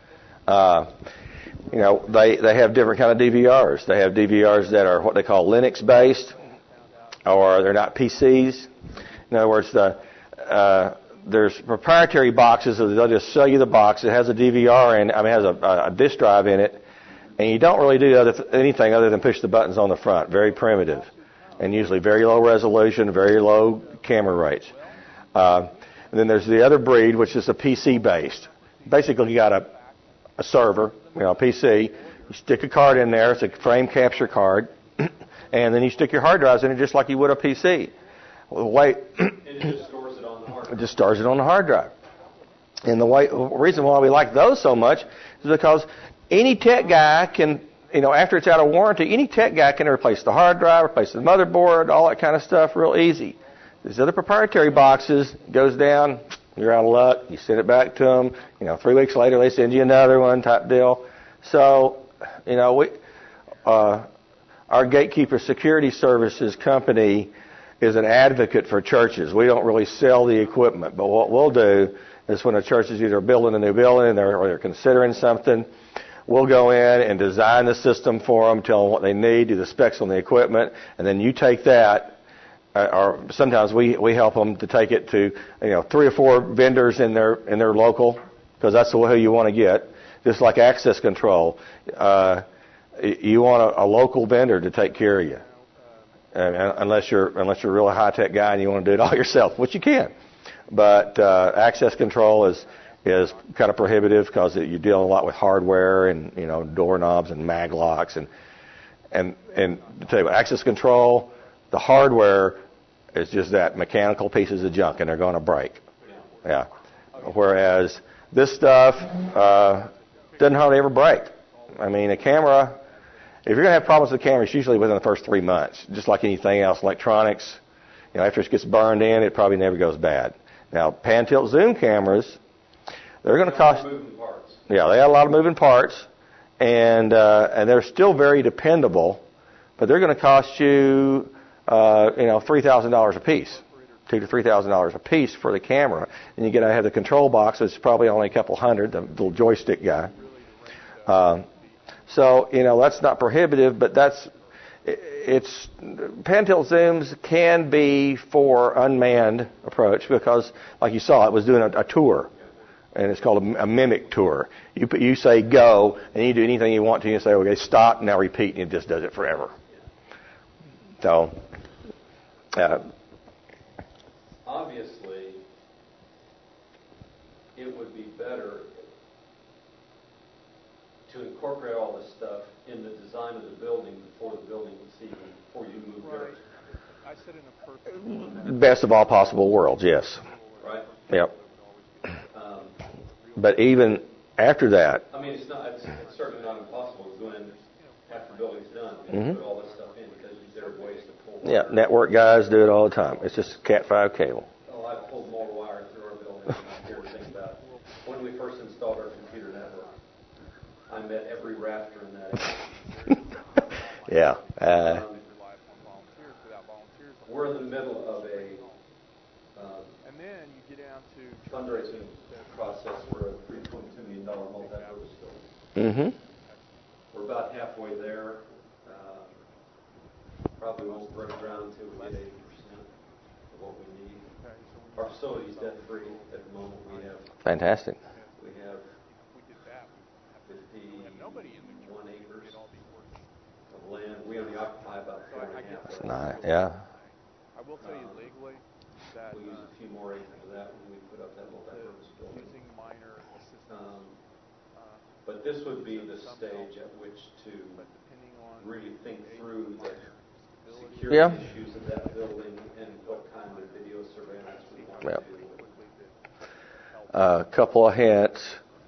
They have different kind of DVRs. They have DVRs that are what they call Linux based, or they're not PCs. In other words, there's proprietary boxes. So they'll just sell you the box. It has a DVR in. Has a disk drive in it, and you don't really do anything other than push the buttons on the front. Very primitive. and usually very low resolution, very low camera rates. And then there's the other breed, which is a PC based. Basically, you got a server, a PC. You stick a card in there. It's a frame capture card, and then you stick your hard drives in it just like you would a PC. It just stores it on the hard drive. It just stores it on the hard drive. And the reason why we like those so much is because any tech guy can, after it's out of warranty, any tech guy can replace the hard drive, replace the motherboard, all that kind of stuff real easy. These other proprietary boxes, goes down, you're out of luck. You send it back to them. 3 weeks later, they send you another one type deal. So, our Gatekeeper Security Services company is an advocate for churches. We don't really sell the equipment, but what we'll do is when a church is either building a new building or they're considering something, we'll go in and design the system for them, tell them what they need, do the specs on the equipment, and then you take that. Or sometimes we help them to take it to 3 or 4 vendors in their local, because that's who you want to get. Just like access control, you want a local vendor to take care of you, unless you're a really high tech guy and you want to do it all yourself, which you can. But access control is kind of prohibitive because you're dealing a lot with hardware and doorknobs and mag locks and to tell you what, access control, the hardware is just that mechanical pieces of junk and they're going to break. Yeah. Whereas this stuff doesn't hardly ever break. I mean, a camera, if you're going to have problems with the camera, it's usually within the first 3 months. Just like anything else, electronics, after it gets burned in, it probably never goes bad. Now, pan, tilt, zoom cameras, they're going to cost. Yeah, they have a lot of moving parts, and they're still very dependable, but they're going to cost you, $3,000 a piece, $2,000 to $3,000 a piece for the camera, and you have the control box. It's probably only a couple hundred, the little joystick guy. So that's not prohibitive, but it's pan tilt zooms can be for unmanned approach because, like you saw, it was doing a tour, and it's called a mimic tour. You say go, and you do anything you want to. You say okay, stop, now repeat, and it just does it forever. So, obviously, it would be better to incorporate all this stuff in the design of the building before the building was even, before you move dirt. I said in a perfect best of all possible worlds, yes. Right? Yep. But even after that, I mean, it's certainly not impossible to go in after the building's done and put all this stuff in because there are ways to pull. Yeah, network guys do it all the time. It's just Cat5 cable. Oh, I've pulled more wire through our building than I care to think about. When we first installed our computer network, I met every rafter in that. Yeah. We're in the middle of a and then you get down to fundraising process for a $3.2 million multi-purpose building. We're about halfway there. Probably won't break ground until we get 80% of what we need. Our facility is debt-free at the moment. We have Fantastic. We have 51 acres of land. We only occupy about 4.5. That's nice. Yeah. I will tell you legally that we'll use a few more acres of that when we put up that multi-purpose building. using minor assistance. But this would be the stage at which to really think through the security issues of that building and what kind of video surveillance we want to do. A couple of hints.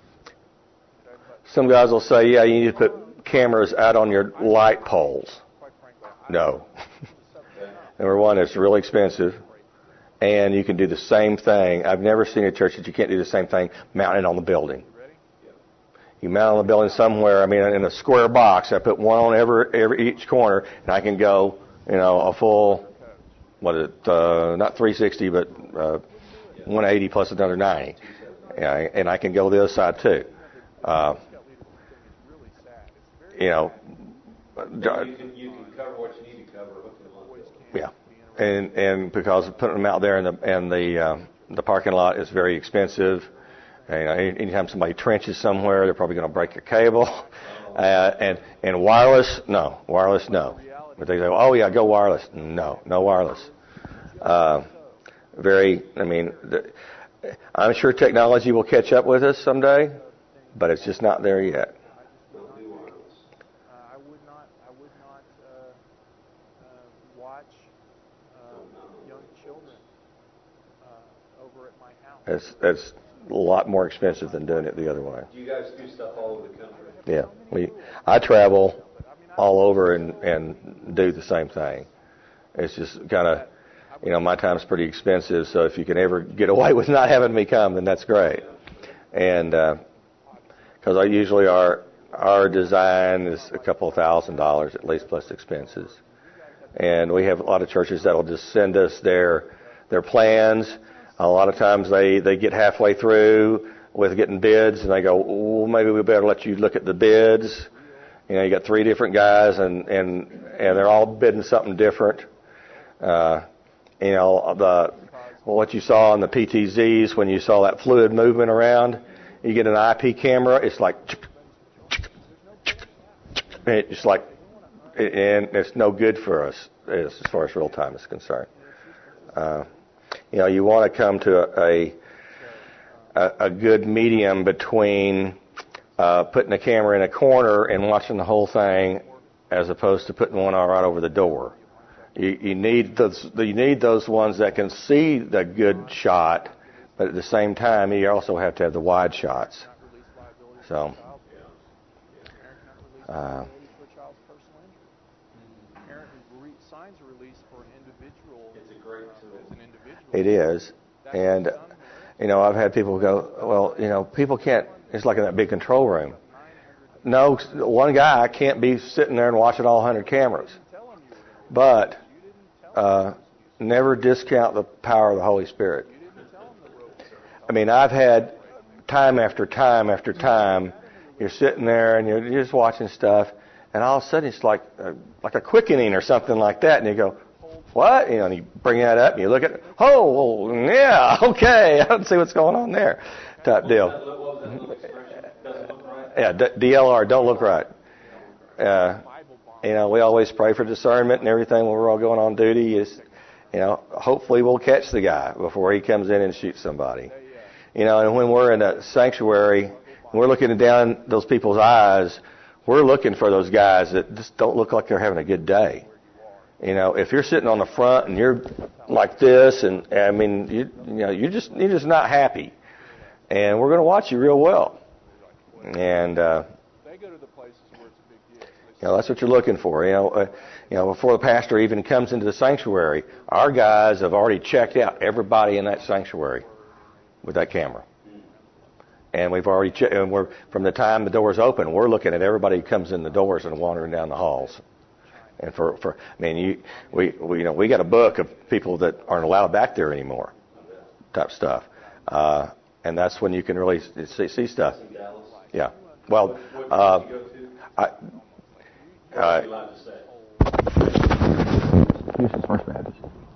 Some guys will say, yeah, you need to put cameras out on your light poles. No. Number one, it's really expensive. And you can do the same thing. I've never seen a church that you can't do the same thing mounted on the building. You mount on the building somewhere. I mean, in a square box, I put one on each corner, and I can go, a full, not 360, but 180 plus another 90. And I can go the other side too. You can cover what you need to cover. Yeah. And because putting them out there in the parking lot is very expensive. Anytime somebody trenches somewhere, they're probably going to break your cable. And wireless, no. But they say, oh yeah, go wireless. No wireless. I'm sure technology will catch up with us someday, but it's just not there yet. I would not watch young children over at my house. That's a lot more expensive than doing it the other way. Do you guys do stuff all over the country? Yeah, I travel all over and do the same thing. It's just kind of, my time's pretty expensive, so if you can ever get away with not having me come, then that's great. And because I usually our design is a couple of $1,000 at least plus expenses, and we have a lot of churches that'll just send us their plans. A lot of times they get halfway through with getting bids, and they go, well, maybe we better let you look at the bids. You got 3 different guys, and they're all bidding something different. What you saw on the PTZs when you saw that fluid movement around, you get an IP camera, it's like, it's like, and it's no good for us as far as real time is concerned. You want to come to a good medium between putting a camera in a corner and watching the whole thing, as opposed to putting one right over the door. You need those ones that can see the good shot, but at the same time, you also have to have the wide shots. So. Signs are released for an individual. It's a great tool. It is, and I've had people go, well, people can't. It's like in that big control room. No, one guy can't be sitting there and watching all 100 cameras. But never discount the power of the Holy Spirit. I've had time after time after time. You're sitting there and you're just watching stuff, and all of a sudden it's like a quickening or something like that, and you go, what? And you bring that up and you look at it. Oh, well, yeah, okay, I don't see what's going on there. Type deal. Yeah, DLR, don't look right. We always pray for discernment and everything when we're all going on duty. Hopefully we'll catch the guy before he comes in and shoots somebody. And when we're in a sanctuary, we're looking down those people's eyes, we're looking for those guys that just don't look like they're having a good day. If you're sitting on the front and you're like this, and you're just not happy, and we're going to watch you real well. And they go to the places where it's a big deal. That's what you're looking for. Before the pastor even comes into the sanctuary, our guys have already checked out everybody in that sanctuary with that camera. And we've already checked, and from the time the doors open, we're looking at everybody who comes in the doors and wandering down the halls. And we got a book of people that aren't allowed back there anymore, type stuff. And that's when you can really see stuff. Yeah. Well, Houston's First Baptist.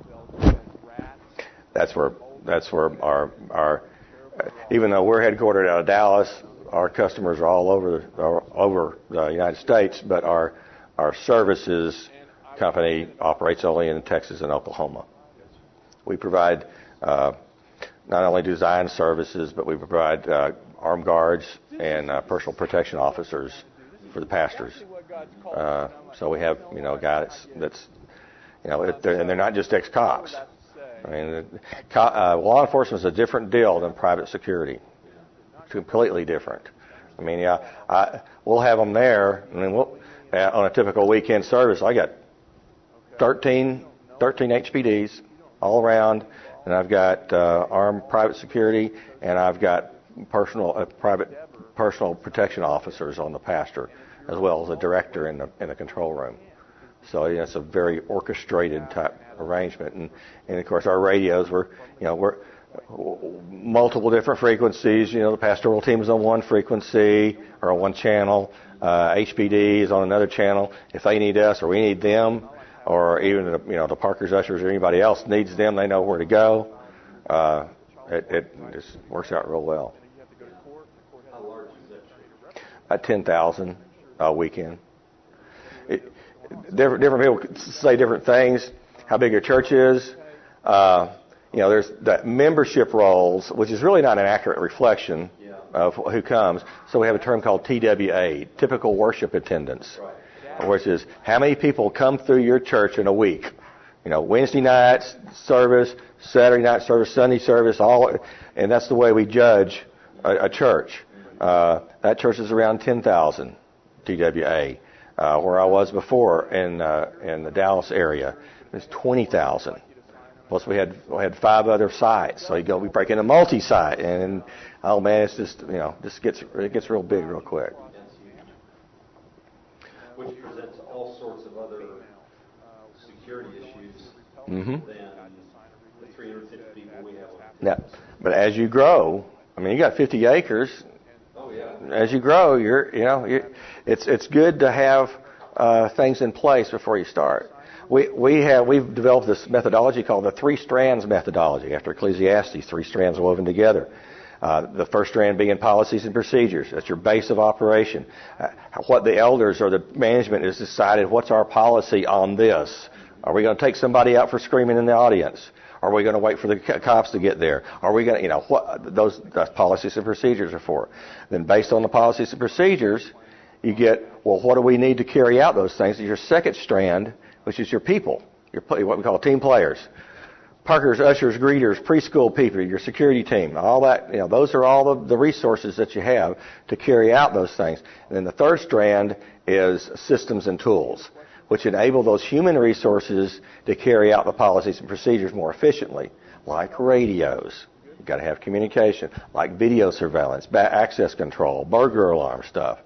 That's where our even though we're headquartered out of Dallas, our customers are all over the United States, but our services company operates only in Texas and Oklahoma. We provide not only design services, but we provide armed guards and personal protection officers for the pastors. So we have a guy that's and they're not just ex-cops. Law enforcement is a different deal than private security. Completely different. We'll have them there, and then on a typical weekend service, I got 13 HPDs all around, and I've got armed private security, and I've got private personal protection officers on the pastor, as well as a director in the control room. So it's a very orchestrated type arrangement, and of course our radios we're multiple different frequencies. The pastoral team is on one frequency or on one channel. HPD is on another channel. If they need us or we need them, or even the Parker's ushers or anybody else needs them, they know where to go. It just works out real well. About 10,000 a weekend. different people say different things. How big your church is. There's the membership rolls, which is really not an accurate reflection of who comes. So we have a term called TWA, typical worship attendance, which is how many people come through your church in a week. Wednesday night service, Saturday night service, Sunday service, and that's the way we judge a church. That church is around 10,000 TWA. Where I was before in the Dallas area, it was 20,000. Plus we had 5 other sites, so we break into multi-site, and oh man, it's just it gets real big real quick. Which presents all sorts of other security issues Mm-hmm. than the 350 people we have. Yeah, but as you grow, you got 50 acres. Oh yeah. As you grow, it's good to have things in place before you start. We've developed this methodology called the 3 strands methodology after Ecclesiastes, 3 strands woven together. The first strand being policies and procedures. That's your base of operation. What the elders or the management has decided, what's our policy on this? Are we going to take somebody out for screaming in the audience? Are we going to wait for the cops to get there? Are we going to, what those policies and procedures are for? Then based on the policies and procedures, you get, well, what do we need to carry out those things? Your second strand, which is your people, what we call team players. Parkers, ushers, greeters, preschool people, your security team, all that, those are all the resources that you have to carry out those things. And then the third strand is systems and tools, which enable those human resources to carry out the policies and procedures more efficiently, like radios. You've got to have communication, like video surveillance, access control, burglar alarm stuff.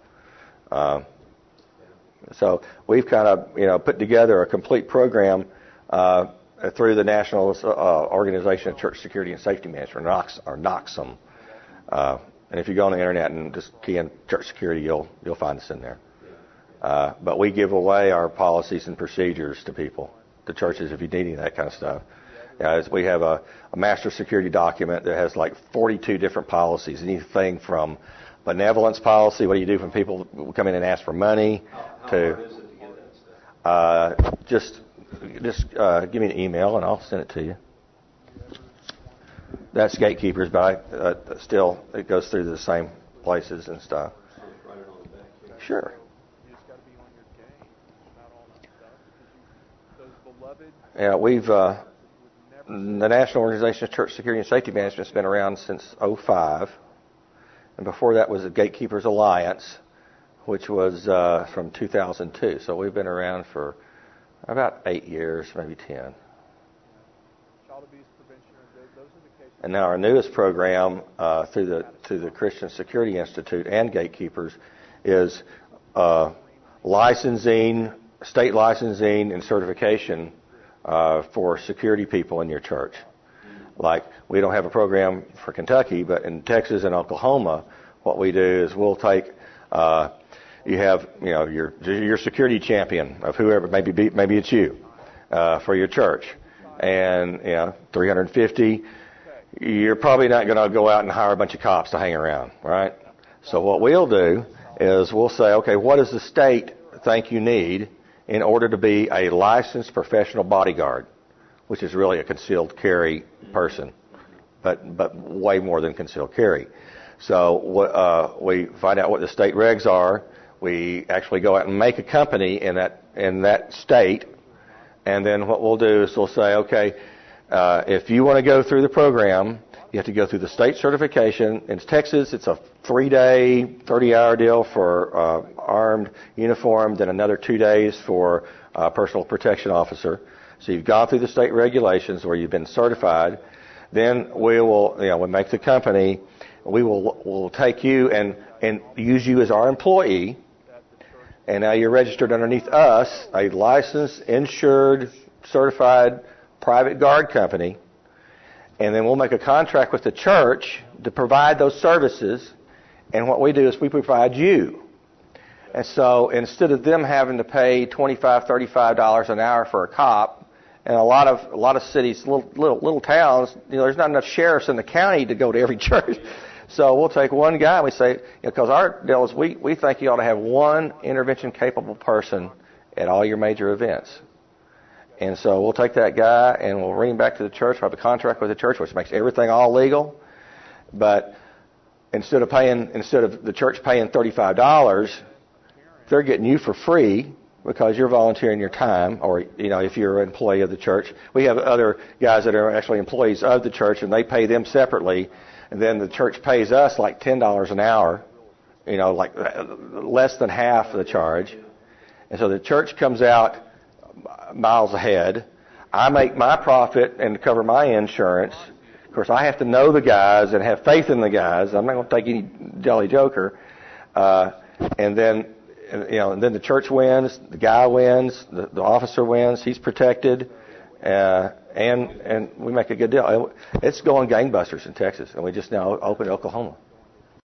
So we've kind of, put together a complete program through the National Organization of Church Security and Safety Management, or NOCSM. And if you go on the internet and just key in church security, you'll find us in there. But we give away our policies and procedures to people, to churches, if you need any of that kind of stuff. We have a master security document that has like 42 different policies, anything from benevolence policy, what do you do when people come in and ask for money, to How hard is it to get that stuff? just give me an email and I'll send it to you. That's Gatekeepers, but still it goes through the same places and stuff. Write it on the back here. Sure. You just got to be on your game about all that stuff. Those beloved Yeah, we've the National Organization of Church Security and Safety Management has been around since 2005, and before that was the Gatekeepers Alliance, which was from 2002. So we've been around for about 8 years, maybe 10. child abuse prevention, those are the cases. And now our newest program through the Christian Security Institute and Gatekeepers is state licensing and certification for security people in your church. Like, we don't have a program for Kentucky, but in Texas and Oklahoma, what we do is we'll take you have your security champion of whoever, maybe it's you for your church, and 350. You're probably not going to go out and hire a bunch of cops to hang around, right? So what we'll do is we'll say, okay, what does the state think you need in order to be a licensed professional bodyguard, which is really a concealed carry person, but way more than concealed carry. So we find out what the state regs are. We actually go out and make a company in that state, and then what we'll do is we'll say, okay, if you want to go through the program, you have to go through the state certification. In Texas, it's a 3-day, 30-hour deal for armed uniform, then another 2 days for personal protection officer. So you've gone through the state regulations where you've been certified. Then we'll make the company. We'll take you and use you as our employee. And now you're registered underneath us, a licensed, insured, certified private guard company. And then we'll make a contract with the church to provide those services. And what we do is we provide you. And so instead of them having to pay $25, $35 an hour for a cop, and a lot of cities, little towns, there's not enough sheriffs in the county to go to every church. So we'll take one guy and we say, because our deal is we think you ought to have one intervention capable person at all your major events. And so we'll take that guy and we'll bring him back to the church. We'll have a contract with the church, which makes everything all legal. But instead of the church paying $35, they're getting you for free because you're volunteering your time, or if you're an employee of the church. We have other guys that are actually employees of the church, and they pay them separately, and then the church pays us like $10 an hour, like less than half of the charge. And so the church comes out miles ahead. I make my profit and cover my insurance. Of course, I have to know the guys and have faith in the guys. I'm not going to take any jolly joker. And then the church wins, the guy wins, the officer wins, he's protected, and we make a good deal. It's going gangbusters in Texas, and we just now opened Oklahoma.